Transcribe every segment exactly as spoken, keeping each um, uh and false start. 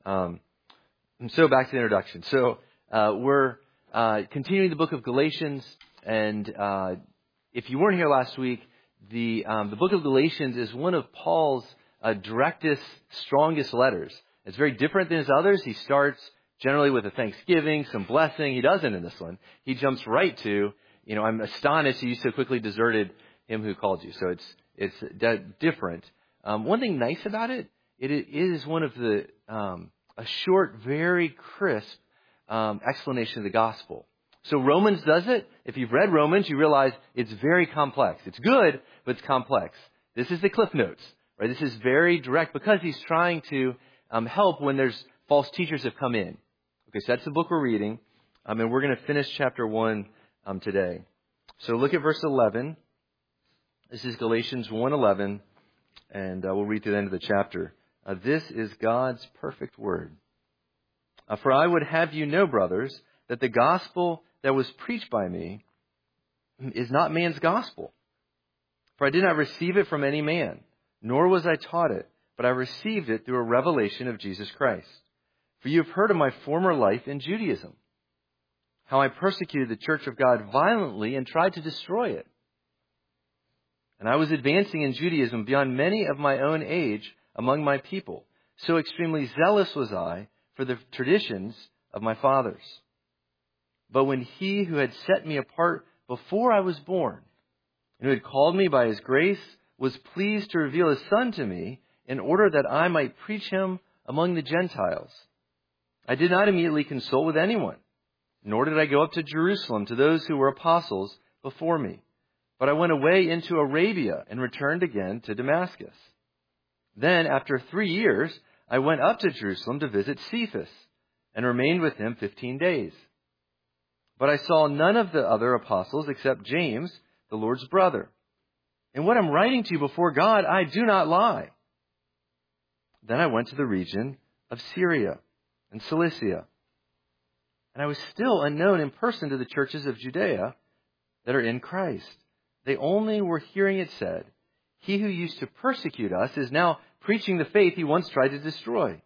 Um, and so back to the introduction. So uh, we're uh, continuing the book of Galatians, and uh, if you weren't here last week, the um, the book of Galatians is one of Paul's uh, directest, strongest letters. It's very different than his others. He starts generally with a thanksgiving, some blessing. He doesn't in this one. He jumps right to, you know, I'm astonished you so quickly deserted him who called you. So it's it's d- different. Um, one thing nice about it, it is one of the um, a short, very crisp um, explanation of the gospel. So Romans does it. If you've read Romans, you realize it's very complex. It's good, but it's complex. This is the Cliff Notes, right? This is very direct because he's trying to um, help when there's false teachers have come in. Okay, so that's the book we're reading, um, and we're going to finish chapter one um, today. So look at verse eleven. This is Galatians one eleven, and uh, we'll read to the end of the chapter. Uh, this is God's perfect word. Uh, For I would have you know, brothers, that the gospel that was preached by me is not man's gospel. For I did not receive it from any man, nor was I taught it, but I received it through a revelation of Jesus Christ. For you have heard of my former life in Judaism, how I persecuted the church of God violently and tried to destroy it. And I was advancing in Judaism beyond many of my own age among my people. So extremely zealous was I for the traditions of my fathers. But when he who had set me apart before I was born, and who had called me by his grace, was pleased to reveal his Son to me in order that I might preach him among the Gentiles, I did not immediately consult with anyone, nor did I go up to Jerusalem to those who were apostles before me. But I went away into Arabia and returned again to Damascus. Then, after three years, I went up to Jerusalem to visit Cephas and remained with him fifteen days. But I saw none of the other apostles except James, the Lord's brother. In what I'm writing to you before God, I do not lie. Then I went to the region of Syria and Cilicia. And I was still unknown in person to the churches of Judea that are in Christ. They only were hearing it said, he who used to persecute us is now preaching the faith he once tried to destroy.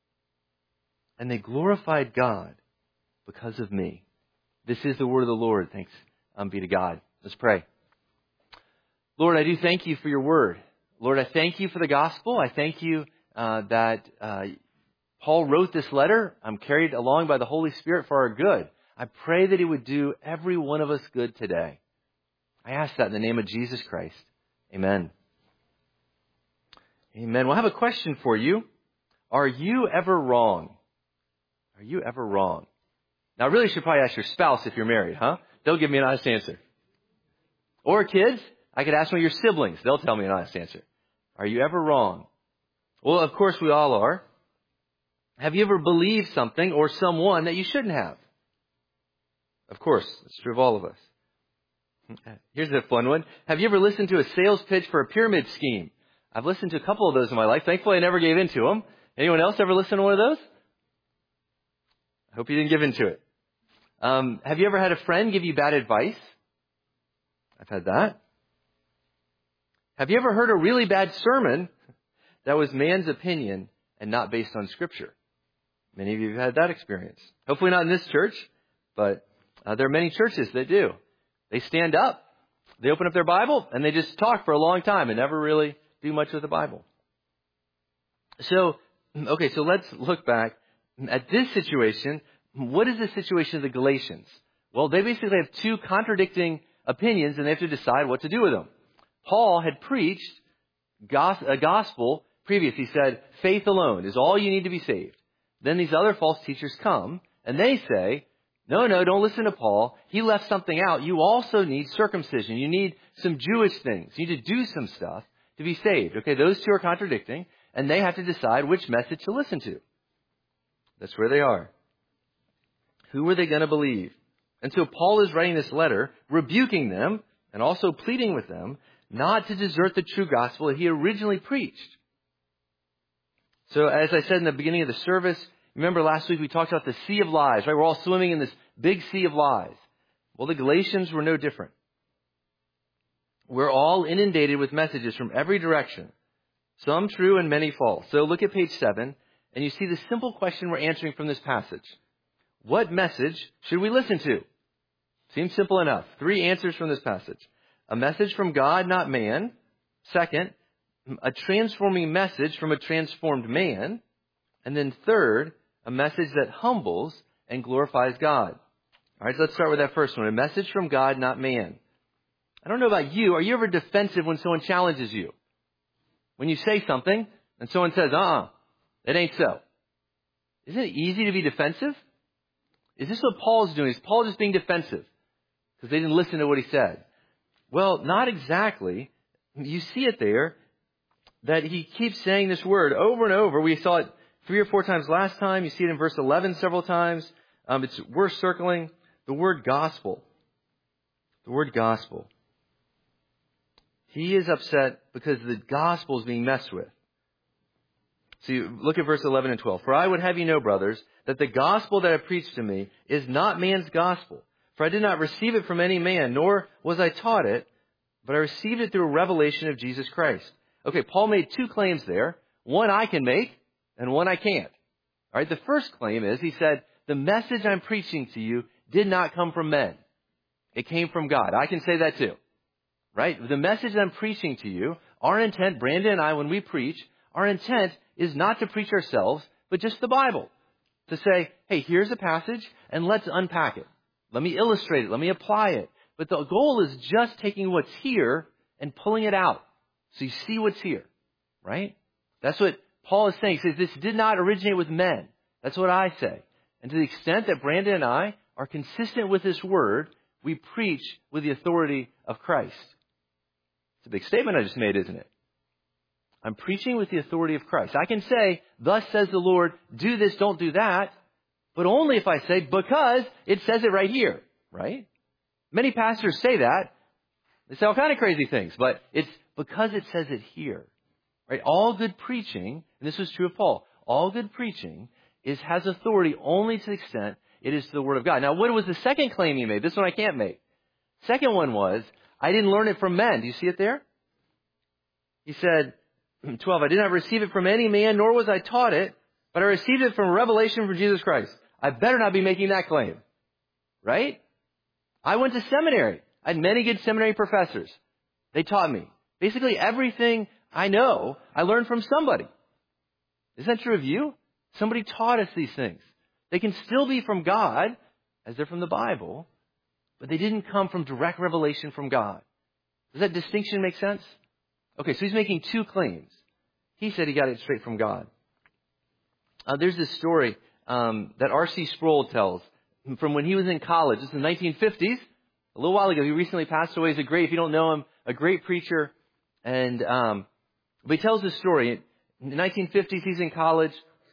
And they glorified God because of me. This is the word of the Lord. Thanks um, be to God. Let's pray. Lord, I do thank you for your word. Lord, I thank you for the gospel. I thank you uh, that uh, Paul wrote this letter. I'm carried along by the Holy Spirit for our good. I pray that he would do every one of us good today. I ask that in the name of Jesus Christ. Amen. Amen. Well, I have a question for you. Are you ever wrong? Are you ever wrong? Now, I really should probably ask your spouse if you're married, huh? They'll give me an honest answer. Or kids, I could ask one of your siblings. They'll tell me an honest answer. Are you ever wrong? Well, of course we all are. Have you ever believed something or someone that you shouldn't have? Of course, it's true of all of us. Here's a fun one. Have you ever listened to a sales pitch for a pyramid scheme? I've listened to a couple of those in my life. Thankfully, I never gave in to them. Anyone else ever listened to one of those? I hope you didn't give in to it. Um, have you ever had a friend give you bad advice? I've had that. Have you ever heard a really bad sermon that was man's opinion and not based on Scripture? Many of you have had that experience. Hopefully not in this church, but uh, there are many churches that do. They stand up, they open up their Bible, and they just talk for a long time and never really do much with the Bible. So, okay, so let's look back at this situation. What is the situation of the Galatians? Well, they basically have two contradicting opinions, and they have to decide what to do with them. Paul had preached a gospel previous. He said, faith alone is all you need to be saved. Then these other false teachers come, and they say, no, no, don't listen to Paul. He left something out. You also need circumcision. You need some Jewish things. You need to do some stuff to be saved. Okay, those two are contradicting, and they have to decide which message to listen to. That's where they are. Who are they going to believe? And so Paul is writing this letter, rebuking them, and also pleading with them not to desert the true gospel that he originally preached. So as I said in the beginning of the service, remember last week we talked about the sea of lies, right? We're all swimming in this big sea of lies. Well, the Galatians were no different. We're all inundated with messages from every direction, some true and many false. So look at page seven, and you see the simple question we're answering from this passage. What message should we listen to? Seems simple enough. Three answers from this passage. A message from God, not man. Second, a transforming message from a transformed man. And then third, a message that humbles and glorifies God. All right, so let's start with that first one. A message from God, not man. I don't know about you. Are you ever defensive when someone challenges you? When you say something and someone says, uh-uh, it ain't so. Isn't it easy to be defensive? Is this what Paul's doing? Is Paul just being defensive because they didn't listen to what he said? Well, not exactly. You see it there that he keeps saying this word over and over. We saw it three or four times last time. You see it in verse eleven several times. Um, it's worth circling the word gospel. The word gospel. He is upset because the gospel is being messed with. So you look at verse eleven and twelve. For I would have you know, brothers, that the gospel that I preached to me is not man's gospel. For I did not receive it from any man, nor was I taught it, but I received it through a revelation of Jesus Christ. Okay, Paul made two claims there. One I can make, and one I can't. All right, the first claim is, he said, the message I'm preaching to you did not come from men. It came from God. I can say that too. Right? The message I'm preaching to you, our intent, Brandon and I, when we preach, our intent is not to preach ourselves, but just the Bible. To say, hey, here's a passage, and let's unpack it. Let me illustrate it. Let me apply it. But the goal is just taking what's here and pulling it out. So you see what's here. Right? That's what Paul is saying. He says, this did not originate with men. That's what I say. And to the extent that Brandon and I are consistent with this word, we preach with the authority of Christ. It's a big statement I just made, isn't it? I'm preaching with the authority of Christ. I can say, thus says the Lord, do this, don't do that, but only if I say, because it says it right here, right? Many pastors say that. They say all kind of crazy things, but it's because it says it here, right? All good preaching, and this was true of Paul, all good preaching is has authority only to the extent it is to the Word of God. Now, what was the second claim he made? This one I can't make. Second one was, I didn't learn it from men. Do you see it there? He said, twelve, I did not receive it from any man, nor was I taught it, but I received it from a revelation from Jesus Christ. I better not be making that claim. Right? I went to seminary. I had many good seminary professors. They taught me. Basically everything I know, I learned from somebody. Isn't that true of you? Somebody taught us these things. They can still be from God, as they're from the Bible, but they didn't come from direct revelation from God. Does that distinction make sense? Okay, so he's making two claims. He said he got it straight from God. Uh, there's this story um, that R C Sproul tells from when he was in college. This is in the nineteen fifties, a little while ago. He recently passed away. He's a great, if you don't know him, a great preacher. And um, but he tells this story. In the nineteen fifties, he's in college.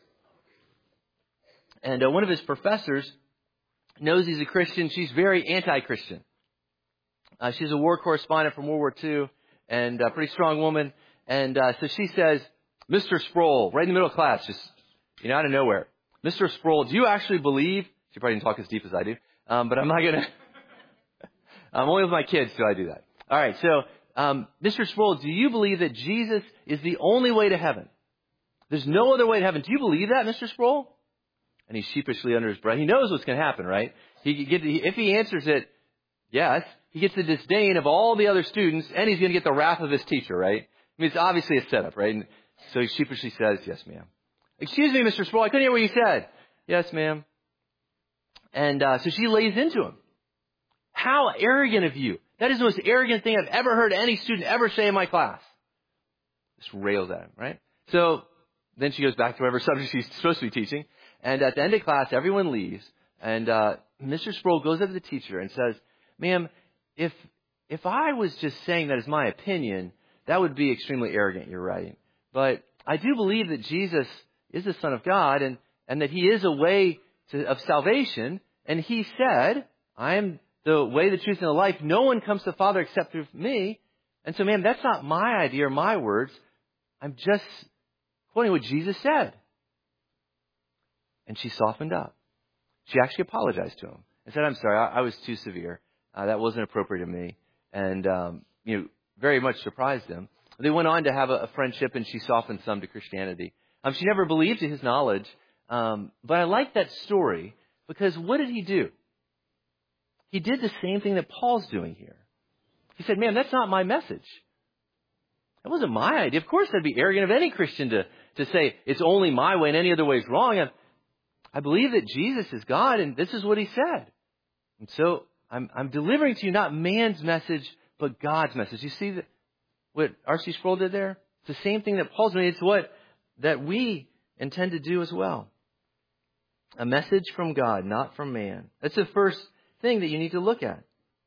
And uh, one of his professors knows he's a Christian. She's very anti-Christian. Uh, she's a war correspondent from World War Two and a pretty strong woman. And uh, so she says, Mister Sproul, right in the middle of class, just, you know, out of nowhere. Mister Sproul, do you actually believe, she probably didn't talk as deep as I do, um, but I'm not going to, I'm only with my kids till I do that. All right, so um, Mister Sproul, do you believe that Jesus is the only way to heaven? There's no other way to heaven. Do you believe that, Mister Sproul? And he's sheepishly under his breath. He knows what's going to happen, right? He get, if he answers it, yes, he gets the disdain of all the other students, and he's going to get the wrath of his teacher, right? I mean, it's obviously a setup, right? And so he sheepishly says, yes, ma'am. Excuse me, Mister Sproul, I couldn't hear what you said. Yes, ma'am. And uh, so she lays into him. How arrogant of you. That is the most arrogant thing I've ever heard any student ever say in my class. Just rails at him, right? So then she goes back to whatever subject she's supposed to be teaching. And at the end of class, everyone leaves. And uh, Mister Sproul goes up to the teacher and says, ma'am, if if I was just saying that as my opinion, that would be extremely arrogant, you're right. But I do believe that Jesus is the Son of God and, and that He is a way to, of salvation. And He said, I am the way, the truth, and the life. No one comes to the Father except through me. And so, ma'am, that's not my idea or my words. I'm just quoting what Jesus said. And she softened up. She actually apologized to him and said, I'm sorry, I, I was too severe. Uh, that wasn't appropriate to me. And, um, you know, very much surprised him. They went on to have a, a friendship, and she softened some to Christianity. Um, she never believed to his knowledge. Um, but I like that story because what did he do? He did the same thing that Paul's doing here. He said, man, that's not my message. That wasn't my idea. Of course, that'd be arrogant of any Christian to, to say it's only my way and any other way is wrong. I, I believe that Jesus is God and this is what he said. And so I'm, I'm delivering to you not man's message, but God's message. You see that what R C Sproul did there? It's the same thing that Paul's doing. It's what that we intend to do as well. A message from God, not from man. That's the first thing that you need to look at.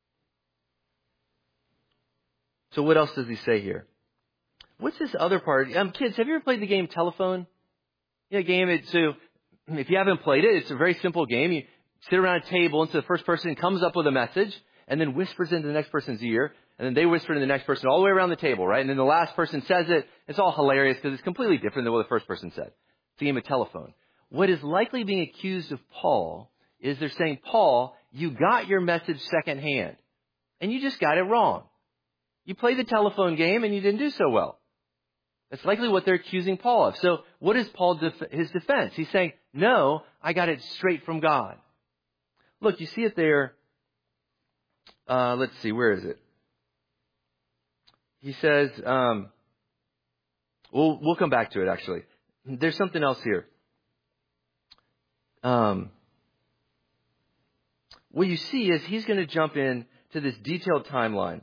So what else does he say here? What's this other part? Um, kids, have you ever played the game Telephone? Yeah, game. It, so if you haven't played it, it's a very simple game. You sit around a table, and so the first person comes up with a message, and then whispers into the next person's ear, and then they whisper to the next person all the way around the table, right? And then the last person says it. It's all hilarious because it's completely different than what the first person said. It's a game of telephone. What is likely being accused of Paul is they're saying, Paul, you got your message secondhand, and you just got it wrong. You played the telephone game, and you didn't do so well. That's likely what they're accusing Paul of. So what is Paul def- his defense? He's saying, no, I got it straight from God. Look, you see it there. Uh, let's see, where is it? He says, um, we'll, we'll come back to it, actually. There's something else here. Um, what you see is he's going to jump in to this detailed timeline.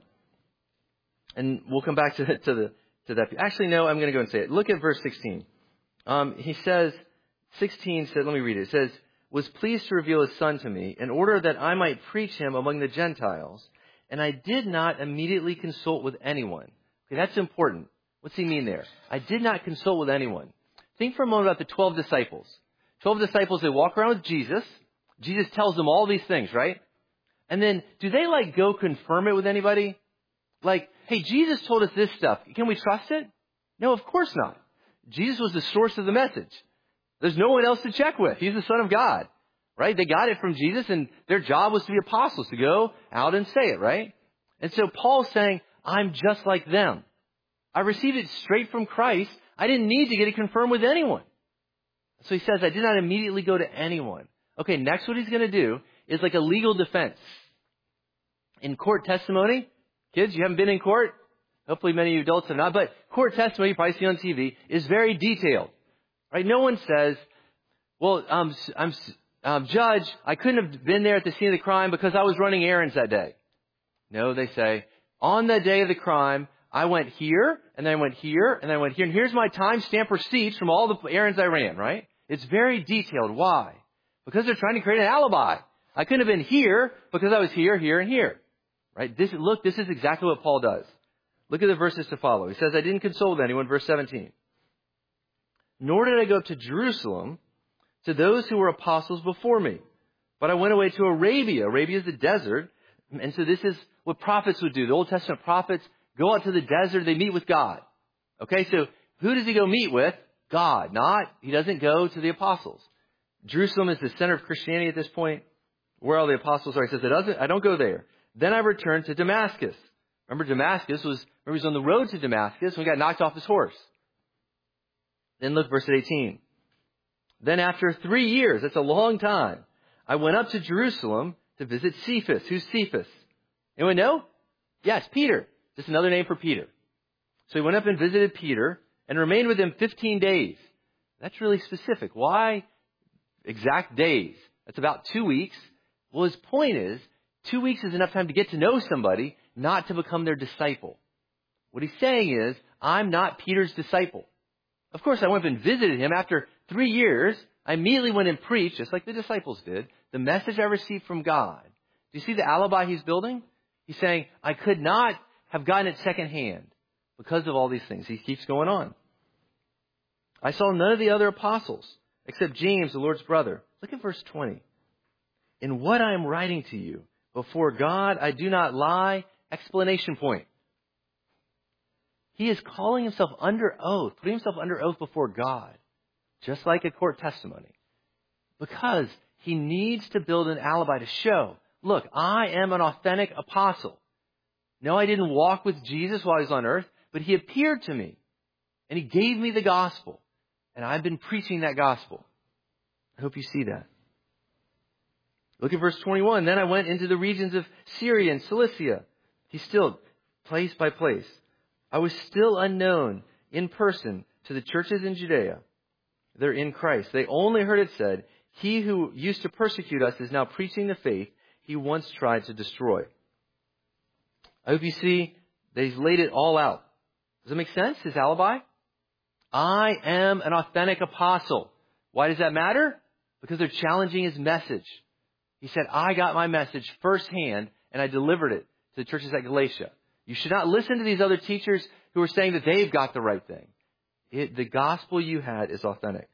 And we'll come back to, to the to that. Actually, no, I'm going to go and say it. Look at verse sixteen. Um, he says, sixteen said, let me read it. It says, was pleased to reveal his son to me in order that I might preach him among the Gentiles. And I did not immediately consult with anyone. Okay, that's important. What's he mean there? I did not consult with anyone. Think for a moment about the twelve disciples. twelve disciples, they walk around with Jesus. Jesus tells them all these things, right? And then do they like go confirm it with anybody? Like, hey, Jesus told us this stuff. Can we trust it? No, of course not. Jesus was the source of the message. There's no one else to check with. He's the Son of God, right? They got it from Jesus, and their job was to be apostles, to go out and say it, right? And so Paul's saying, I'm just like them. I received it straight from Christ. I didn't need to get it confirmed with anyone. So he says, I did not immediately go to anyone. Okay, next what he's going to do is like a legal defense. In court testimony, kids, you haven't been in court? Hopefully many of you adults have not. But court testimony, you probably see on T V, is very detailed. Right? No one says, well, um, I'm, um, Judge, I couldn't have been there at the scene of the crime because I was running errands that day. No, they say, on the day of the crime, I went here, and then I went here, and then I went here, and here's my timestamp receipts from all the errands I ran, right? It's very detailed. Why? Because they're trying to create an alibi. I couldn't have been here because I was here, here, and here. Right? This, look, this is exactly what Paul does. Look at the verses to follow. He says, I didn't console with anyone, verse seventeen. Nor did I go up to Jerusalem to those who were apostles before me. But I went away to Arabia. Arabia is the desert. And so this is what prophets would do. The Old Testament prophets go out to the desert. They meet with God. Okay, so who does he go meet with? God. Not, he doesn't go to the apostles. Jerusalem is the center of Christianity at this point. Where all the apostles are. He says, I doesn't, I don't go there. Then I returned to Damascus. Remember, Damascus was, remember he was on the road to Damascus when he got knocked off his horse. Then look, verse eighteen. Then after three years, that's a long time, I went up to Jerusalem to visit Cephas. Who's Cephas? Anyone know? Yes, Peter. Just another name for Peter. So he went up and visited Peter and remained with him fifteen days. That's really specific. Why exact days? That's about two weeks. Well, his point is, two weeks is enough time to get to know somebody, not to become their disciple. What he's saying is, I'm not Peter's disciple. Of course, I went and visited him. After three years, I immediately went and preached, just like the disciples did, the message I received from God. Do you see the alibi he's building? He's saying, I could not have gotten it secondhand because of all these things. He keeps going on. I saw none of the other apostles, except James, the Lord's brother. Look at verse twenty. In what I am writing to you, before God, I do not lie. Explanation point. He is calling himself under oath, putting himself under oath before God, just like a court testimony, because he needs to build an alibi to show, look, I am an authentic apostle. No, I didn't walk with Jesus while he was on earth, but he appeared to me and he gave me the gospel. And I've been preaching that gospel. I hope you see that. Look at verse twenty-one. Then I went into the regions of Syria and Cilicia. He's still place by place. I was still unknown in person to the churches in Judea. They're in Christ. They only heard it said, he who used to persecute us is now preaching the faith he once tried to destroy. I hope you see that he's laid it all out. Does that make sense? His alibi? I am an authentic apostle. Why does that matter? Because they're challenging his message. He said, I got my message firsthand and I delivered it to the churches at Galatia. You should not listen to these other teachers who are saying that they've got the right thing. It, the gospel you had is authentic.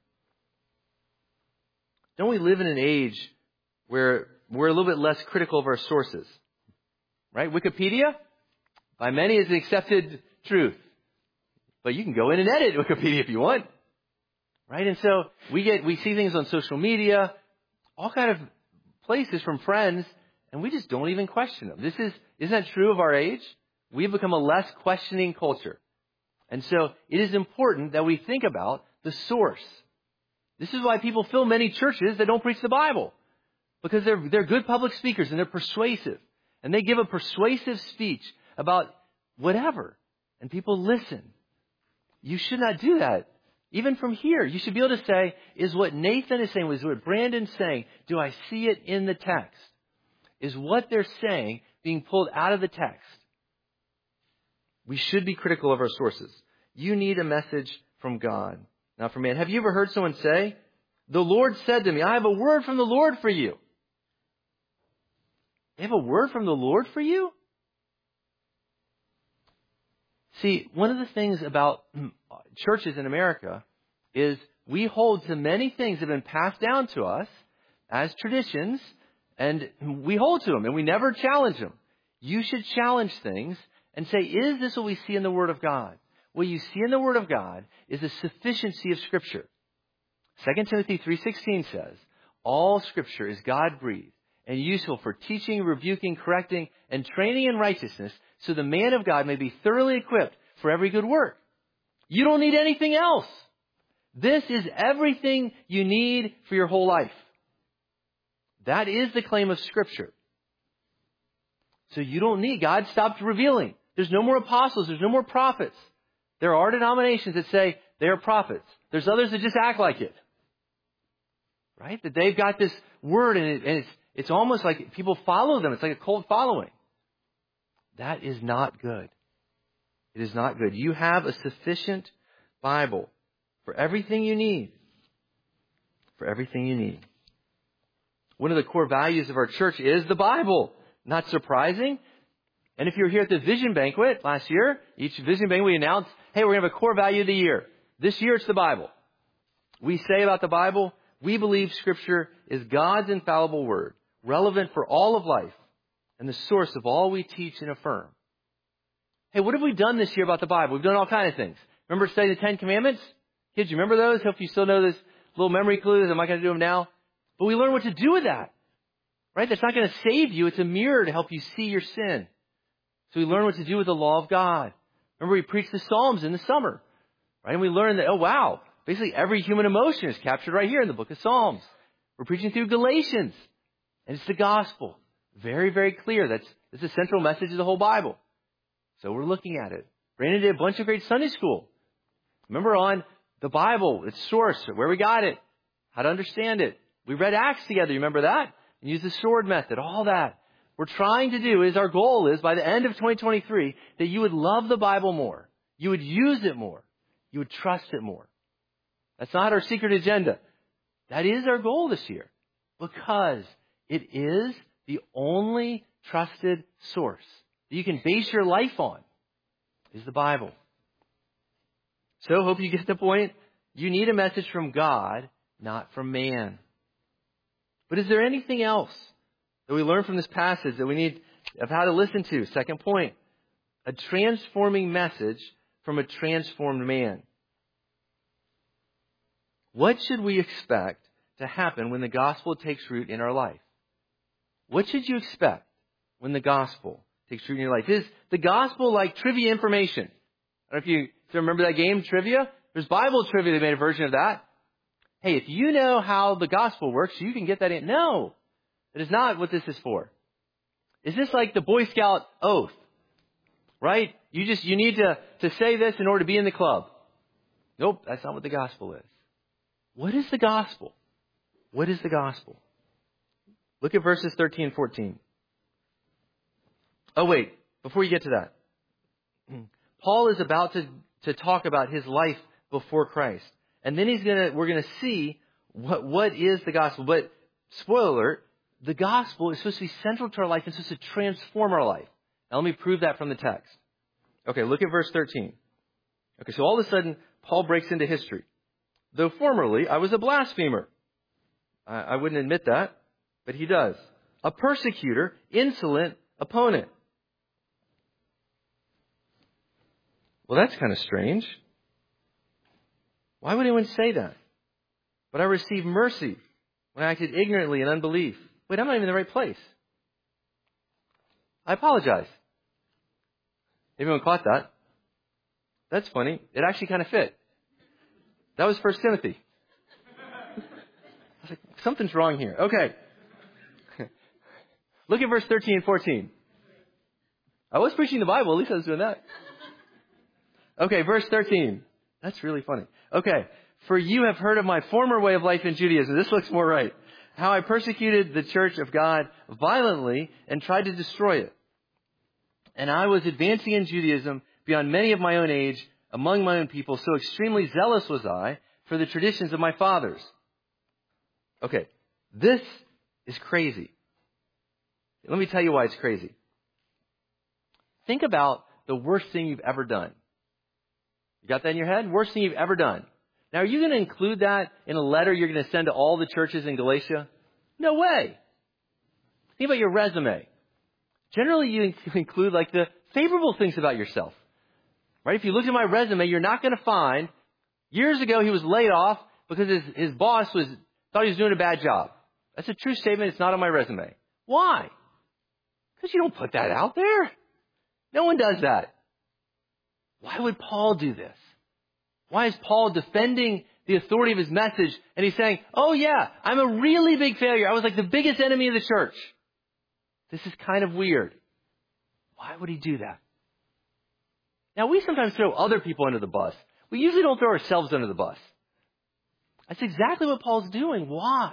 Don't we live in an age where we're a little bit less critical of our sources? Right? Wikipedia, by many, is an accepted truth. But you can go in and edit Wikipedia if you want. Right? And so we get, we see things on social media, all kind of places from friends, and we just don't even question them. This is, isn't that true of our age? We've become a less questioning culture. And so it is important that we think about the source. This is why people fill many churches that don't preach the Bible. Because they're, they're good public speakers and they're persuasive. And they give a persuasive speech about whatever. And people listen. You should not do that. Even from here, you should be able to say, is what Nathan is saying, is what Brandon's saying, do I see it in the text? Is what they're saying being pulled out of the text? We should be critical of our sources. You need a message from God, not from man. Have you ever heard someone say, the Lord said to me, I have a word from the Lord for you. They have a word from the Lord for you? See, one of the things about churches in America is we hold to many things that have been passed down to us as traditions, and we hold to them, and we never challenge them. You should challenge things and say, is this what we see in the Word of God? What you see in the Word of God is the sufficiency of Scripture. Second Timothy three sixteen says, all Scripture is God-breathed and useful for teaching, rebuking, correcting, and training in righteousness, so the man of God may be thoroughly equipped for every good work. You don't need anything else. This is everything you need for your whole life. That is the claim of Scripture. So you don't need, God stopped revealing. There's no more apostles. There's no more prophets. There are denominations that say they are prophets. There's others that just act like it. Right? That they've got this word and, it, and it's, it's almost like people follow them. It's like a cult following. That is not good. It is not good. You have a sufficient Bible for everything you need. For everything you need. One of the core values of our church is the Bible. Not surprising. And if you were here at the Vision Banquet last year, each Vision Banquet we announced, hey, we're going to have a core value of the year. This year it's the Bible. We say about the Bible, we believe Scripture is God's infallible word, relevant for all of life, and the source of all we teach and affirm. Hey, what have we done this year about the Bible? We've done all kinds of things. Remember studying the Ten Commandments? Kids, you remember those? Hope you still know those little memory clues. I'm not going to do them now. But we learn what to do with that. Right? That's not going to save you. It's a mirror to help you see your sin. So we learn what to do with the law of God. Remember, we preached the Psalms in the summer. Right? And we learned that, oh, wow, basically every human emotion is captured right here in the book of Psalms. We're preaching through Galatians. And it's the gospel. Very, very clear. That's, that's the central message of the whole Bible. So we're looking at it. Brandon did a bunch of great Sunday school. Remember on the Bible, its source, where we got it, how to understand it. We read Acts together. You remember that? And use the sword method, all that. We're trying to do is our goal is by the end of twenty twenty-three that you would love the Bible more. You would use it more. You would trust it more. That's not our secret agenda. That is our goal this year because it is the only trusted source that you can base your life on is the Bible. So hope you get the point. You need a message from God, not from man. But is there anything else that we learn from this passage that we need of how to listen to? Second point, a transforming message from a transformed man. What should we expect to happen when the gospel takes root in our life? What should you expect when the gospel takes root in your life? Is the gospel like trivia information? I don't know if you still remember that game, trivia. There's Bible trivia that made a version of that. Hey, if you know how the gospel works, you can get that in. No, that is not what this is for. Is this like the Boy Scout oath? Right? You just, you need to, to say this in order to be in the club. Nope, that's not what the gospel is. What is the gospel? What is the gospel? Look at verses thirteen and fourteen. Oh, wait, before you get to that. Paul is about to, to talk about his life before Christ. And then he's gonna, we're gonna see what, what is the gospel. But, spoiler alert, the gospel is supposed to be central to our life and supposed to transform our life. Now let me prove that from the text. Okay, look at verse thirteen. Okay, so all of a sudden, Paul breaks into history. Though formerly I was a blasphemer. I, I wouldn't admit that, but he does. A persecutor, insolent opponent. Well, that's kind of strange. Why would anyone say that? But I received mercy when I acted ignorantly in unbelief. Wait, I'm not even in the right place. I apologize. Everyone caught that? That's funny. It actually kind of fit. That was First Timothy. I was like, something's wrong here. Okay. Look at verse thirteen and fourteen. I was preaching the Bible. At least I was doing that. Okay, verse thirteen. That's really funny. Okay. For you have heard of my former way of life in Judaism. This looks more right. How I persecuted the church of God violently and tried to destroy it. And I was advancing in Judaism beyond many of my own age, among my own people. So extremely zealous was I for the traditions of my fathers. Okay. This is crazy. Let me tell you why it's crazy. Think about the worst thing you've ever done. You got that in your head? Worst thing you've ever done. Now, are you going to include that in a letter you're going to send to all the churches in Galatia? No way. Think about your resume. Generally, you include like the favorable things about yourself. Right? If you look at my resume, you're not going to find, years ago he was laid off because his, his boss was thought he was doing a bad job. That's a true statement. It's not on my resume. Why? Because you don't put that out there. No one does that. Why would Paul do this? Why is Paul defending the authority of his message and he's saying, oh yeah, I'm a really big failure. I was like the biggest enemy of the church. This is kind of weird. Why would he do that? Now we sometimes throw other people under the bus. We usually don't throw ourselves under the bus. That's exactly what Paul's doing. Why?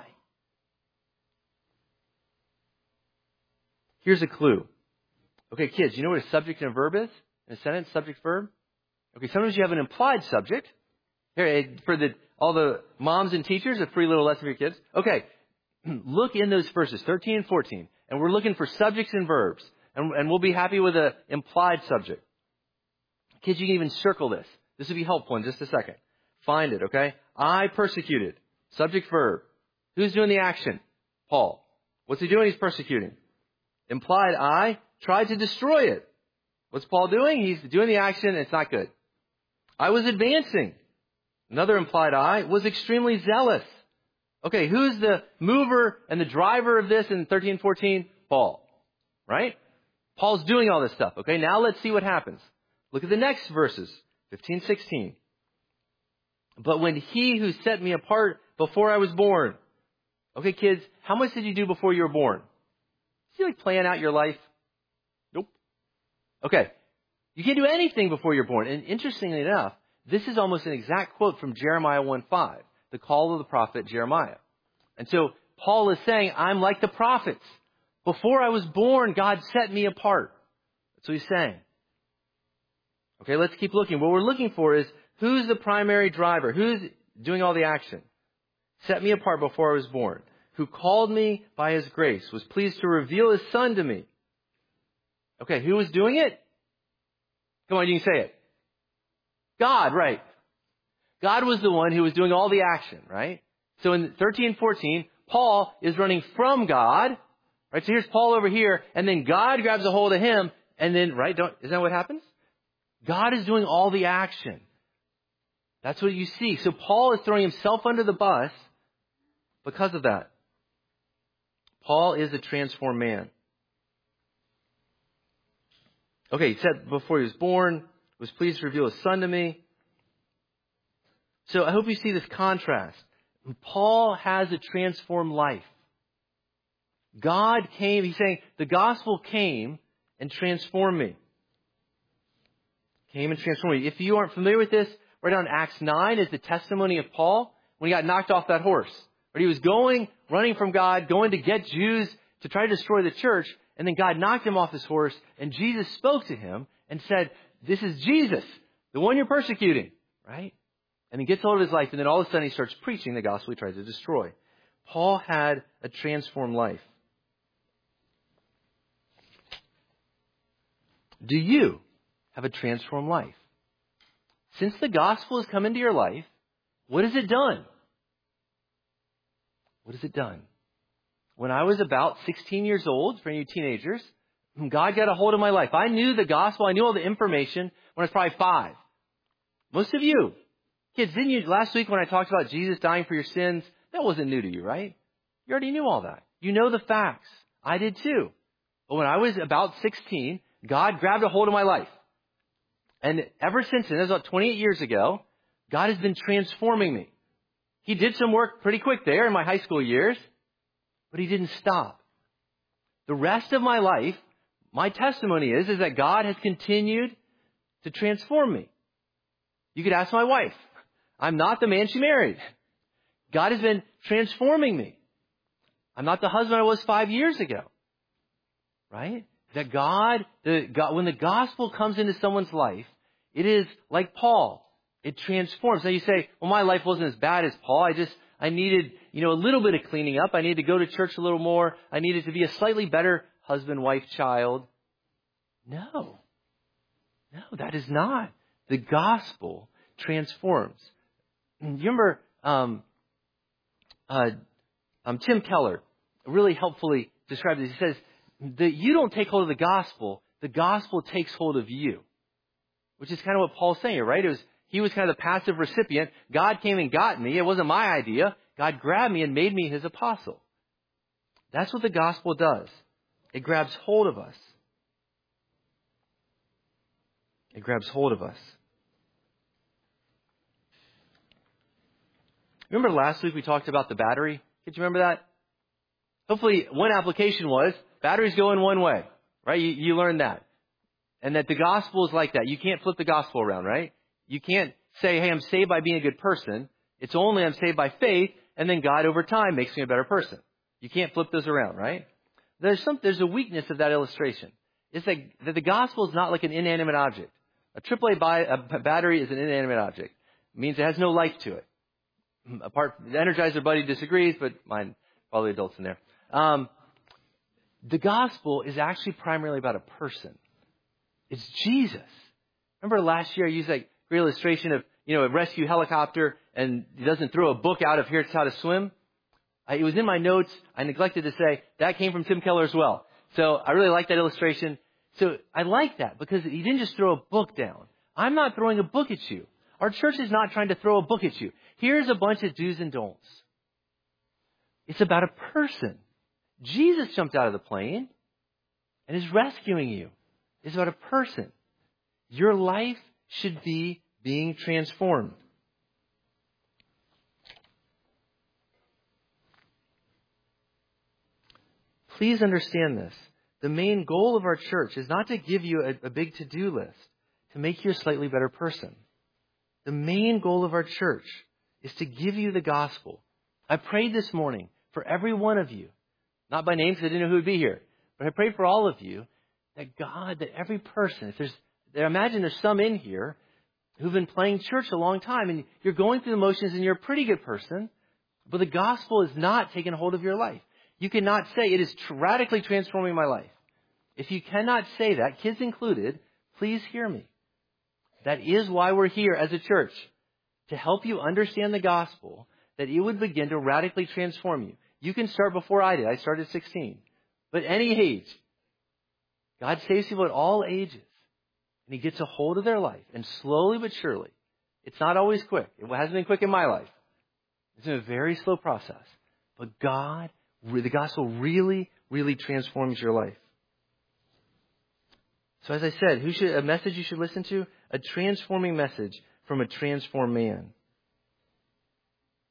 Here's a clue. Okay, kids, you know what a subject and a verb is? In a sentence, subject, verb? Okay, sometimes you have an implied subject. Here, for the all the moms and teachers, a free little lesson for your kids. Okay, look in those verses, thirteen and fourteen. And we're looking for subjects and verbs. And, and we'll be happy with an implied subject. Kids, you can even circle this. This would be helpful in just a second. Find it, okay? I persecuted. Subject, verb. Who's doing the action? Paul. What's he doing? He's persecuting. Implied I tried to destroy it. What's Paul doing? He's doing the action and it's not good. I was advancing. Another implied I was extremely zealous. Okay, who's the mover and the driver of this in thirteen, fourteen? Paul. Right? Paul's doing all this stuff. Okay, now let's see what happens. Look at the next verses, fifteen, sixteen. But when he who set me apart before I was born. Okay, kids, how much did you do before you were born? Did you like plan out your life? Nope. Okay. You can't do anything before you're born. And interestingly enough, this is almost an exact quote from Jeremiah one five, the call of the prophet Jeremiah. And so Paul is saying, I'm like the prophets. Before I was born, God set me apart. That's what he's saying. Okay, let's keep looking. What we're looking for is, who's the primary driver? Who's doing all the action? Set me apart before I was born. Who called me by his grace, was pleased to reveal his son to me. Okay, who was doing it? Come on, you can say it. God, right. God was the one who was doing all the action, right? So in thirteen and fourteen, Paul is running from God, right? So here's Paul over here, and then God grabs a hold of him, and then, right, don't, isn't that what happens? God is doing all the action. That's what you see. So Paul is throwing himself under the bus because of that. Paul is a transformed man. Okay, he said before he was born, was pleased to reveal his son to me. So I hope you see this contrast. Paul has a transformed life. God came, he's saying, the gospel came and transformed me. Came and transformed me. If you aren't familiar with this, right on Acts nine is the testimony of Paul when he got knocked off that horse. But he was going, running from God, going to get Jews to try to destroy the church, and then God knocked him off his horse, and Jesus spoke to him and said, this is Jesus, the one you're persecuting, right? And he gets hold of his life, and then all of a sudden he starts preaching the gospel he tries to destroy. Paul had a transformed life. Do you have a transformed life? Since the gospel has come into your life, what has it done? What has it done? When I was about sixteen years old, for you teenagers, God got a hold of my life. I knew the gospel. I knew all the information when I was probably five. Most of you, kids, didn't you, last week when I talked about Jesus dying for your sins, that wasn't new to you, right? You already knew all that. You know the facts. I did too. But when I was about sixteen, God grabbed a hold of my life. And ever since then, that was about twenty-eight years ago, God has been transforming me. He did some work pretty quick there in my high school years, but he didn't stop. The rest of my life, my testimony is, is that God has continued to transform me. You could ask my wife. I'm not the man she married. God has been transforming me. I'm not the husband I was five years ago. Right? That God, the, God, when the gospel comes into someone's life, it is like Paul. It transforms. Now you say, well, my life wasn't as bad as Paul. I just, I needed, you know, a little bit of cleaning up. I needed to go to church a little more. I needed to be a slightly better husband, wife, child. No. No, that is not. The gospel transforms. You remember um, uh, um, Tim Keller really helpfully described this. He says that you don't take hold of the gospel. The gospel takes hold of you, which is kind of what Paul's saying here, right? It was, he was kind of the passive recipient. God came and got me. It wasn't my idea. God grabbed me and made me his apostle. That's what the gospel does. It grabs hold of us. It grabs hold of us. Remember last week we talked about the battery? Did you remember that? Hopefully one application was batteries go in one way, right? You, you learned that. And that the gospel is like that. You can't flip the gospel around, right? You can't say, hey, I'm saved by being a good person. It's only I'm saved by faith, and then God over time makes me a better person. You can't flip those around, right? There's some, there's a weakness of that illustration. It's like that the gospel is not like an inanimate object. A triple A bi- a battery is an inanimate object. It means it has no life to it. Apart, the Energizer buddy disagrees, but mine, probably adults in there. Um, the gospel is actually primarily about a person. It's Jesus. Remember last year I used that great illustration of, you know, a rescue helicopter and he doesn't throw a book out of here's how to swim. I, it was in my notes. I neglected to say that came from Tim Keller as well. So I really like that illustration. So I like that because he didn't just throw a book down. I'm not throwing a book at you. Our church is not trying to throw a book at you. Here's a bunch of do's and don'ts. It's about a person. Jesus jumped out of the plane and is rescuing you. It's about a person. Your life should be being transformed. Please understand this. The main goal of our church is not to give you a, a big to-do list, to make you a slightly better person. The main goal of our church is to give you the gospel. I prayed this morning for every one of you, not by name because I didn't know who would be here, but I prayed for all of you that God, that every person, if there's, I imagine there's some in here who've been playing church a long time and you're going through the motions and you're a pretty good person, but the gospel is not taking hold of your life. You cannot say it is radically transforming my life. If you cannot say that, kids included, please hear me. That is why we're here as a church, to help you understand the gospel, that it would begin to radically transform you. You can start before I did. I started at sixteen. But any age. God saves people at all ages. And he gets a hold of their life. And slowly but surely, it's not always quick. It hasn't been quick in my life. It's been a very slow process. But God, the gospel really, really transforms your life. So as I said, who should a message you should listen to? A transforming message from a transformed man.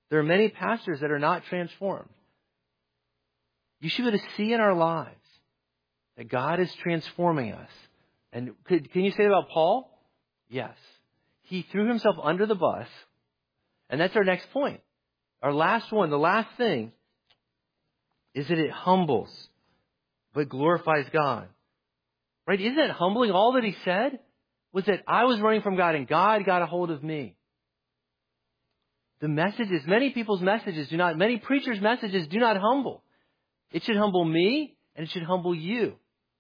There are many pastors that are not transformed. You should be able to see in our lives that God is transforming us. And could, can you say about Paul? Yes. He threw himself under the bus. And that's our next point. Our last one, the last thing, is that it humbles, but glorifies God. Right? Isn't it humbling? All that he said was that I was running from God and God got a hold of me. The messages, many people's messages do not, many preachers' messages do not humble. It should humble me and it should humble you.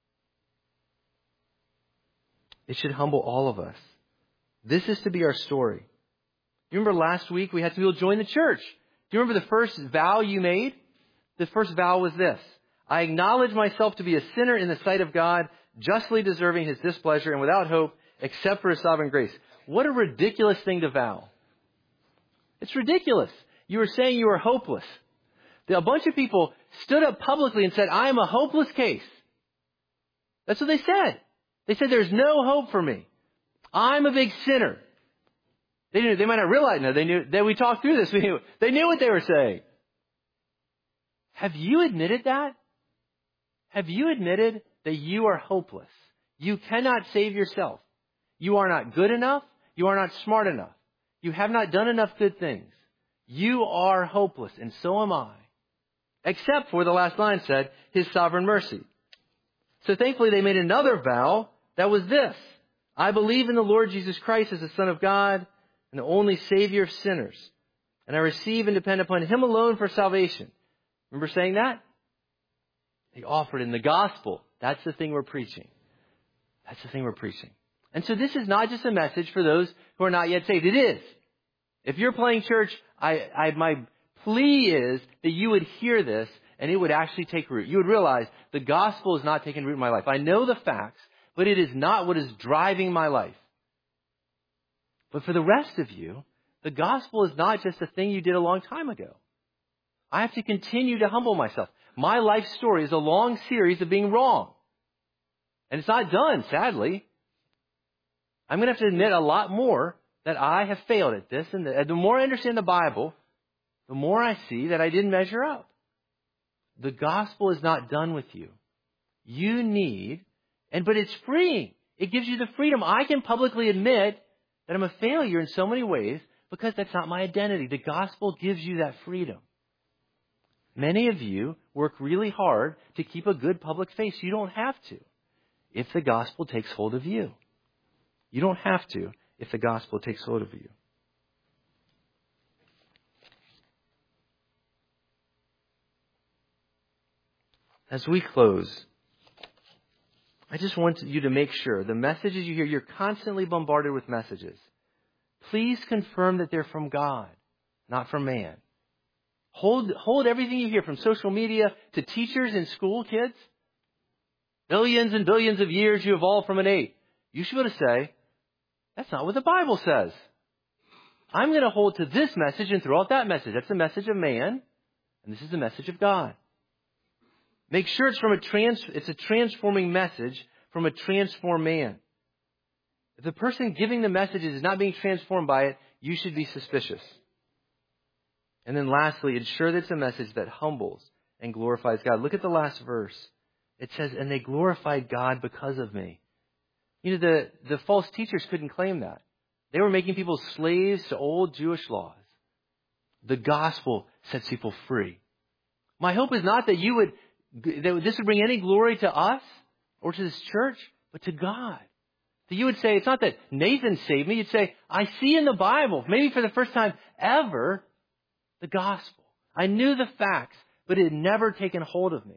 It should humble all of us. This is to be our story. Do you remember last week we had some people join the church? Do you remember the first vow you made? The first vow was this: I acknowledge myself to be a sinner in the sight of God, justly deserving His displeasure and without hope, except for His sovereign grace. What a ridiculous thing to vow. It's ridiculous. You were saying you were hopeless. A bunch of people stood up publicly and said, I am a hopeless case. That's what they said. They said, there's no hope for me. I'm a big sinner. They didn't, they might not realize now. They knew that we talked through this. We knew, they knew what they were saying. Have you admitted that? Have you admitted that you are hopeless? You cannot save yourself. You are not good enough. You are not smart enough. You have not done enough good things. You are hopeless, and so am I. Except for, the last line said, His sovereign mercy. So thankfully they made another vow that was this: I believe in the Lord Jesus Christ as the Son of God and the only Savior of sinners. And I receive and depend upon Him alone for salvation. Remember saying that? They offered in the gospel. That's the thing we're preaching. That's the thing we're preaching. And so this is not just a message for those who are not yet saved. It is. If you're playing church, I, I, my plea is that you would hear this and it would actually take root. You would realize the gospel is not taking root in my life. I know the facts, but it is not what is driving my life. But for the rest of you, the gospel is not just a thing you did a long time ago. I have to continue to humble myself. My life story is a long series of being wrong. And it's not done, sadly. I'm going to have to admit a lot more that I have failed at this. And the, the more I understand the Bible, the more I see that I didn't measure up. The gospel is not done with you. You need, and but it's freeing. It gives you the freedom. I can publicly admit that I'm a failure in so many ways because that's not my identity. The gospel gives you that freedom. Many of you work really hard to keep a good public face. You don't have to if the gospel takes hold of you. You don't have to if the gospel takes hold of you. As we close, I just want you to make sure the messages you hear, you're constantly bombarded with messages. Please confirm that they're from God, not from man. Hold, hold everything you hear from social media to teachers in school, kids. Billions and billions of years you evolved from an ape. You should be able to say, that's not what the Bible says. I'm going to hold to this message and throw out that message. That's the message of man, and this is the message of God. Make sure it's from a trans, it's a transforming message from a transformed man. If the person giving the messages is not being transformed by it, you should be suspicious. And then lastly, ensure that it's a message that humbles and glorifies God. Look at the last verse. It says, and they glorified God because of me. You know, the, the false teachers couldn't claim that. They were making people slaves to old Jewish laws. The gospel sets people free. My hope is not that you would, that this would bring any glory to us or to this church, but to God. That you would say, it's not that Nathan saved me. You'd say, I see in the Bible, maybe for the first time ever, the gospel. I knew the facts, but it had never taken hold of me.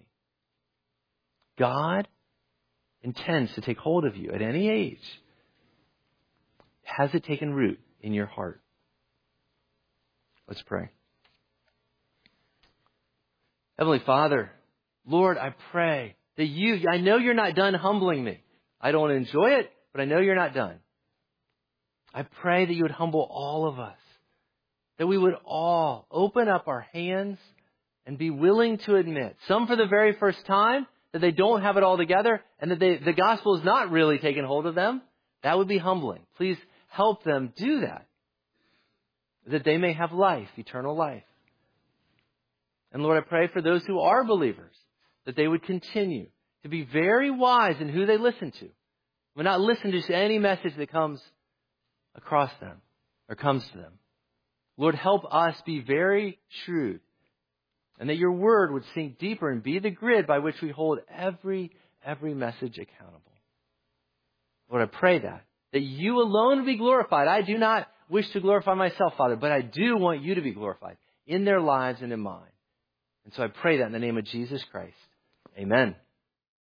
God intends to take hold of you at any age. Has it taken root in your heart? Let's pray. Heavenly Father, Lord, I pray that you, I know you're not done humbling me. I don't enjoy it, but I know you're not done. I pray that you would humble all of us. That we would all open up our hands and be willing to admit, some for the very first time, that they don't have it all together and that they, the gospel is not really taking hold of them. That would be humbling. Please help them do that. that they may have life, eternal life. And Lord, I pray for those who are believers, that they would continue to be very wise in who they listen to. Would not listen to just any message that comes across them or comes to them. Lord, help us be very shrewd, and that your word would sink deeper and be the grid by which we hold every, every message accountable. Lord, I pray that, that you alone be glorified. I do not wish to glorify myself, Father, but I do want you to be glorified in their lives and in mine. And so I pray that in the name of Jesus Christ. Amen.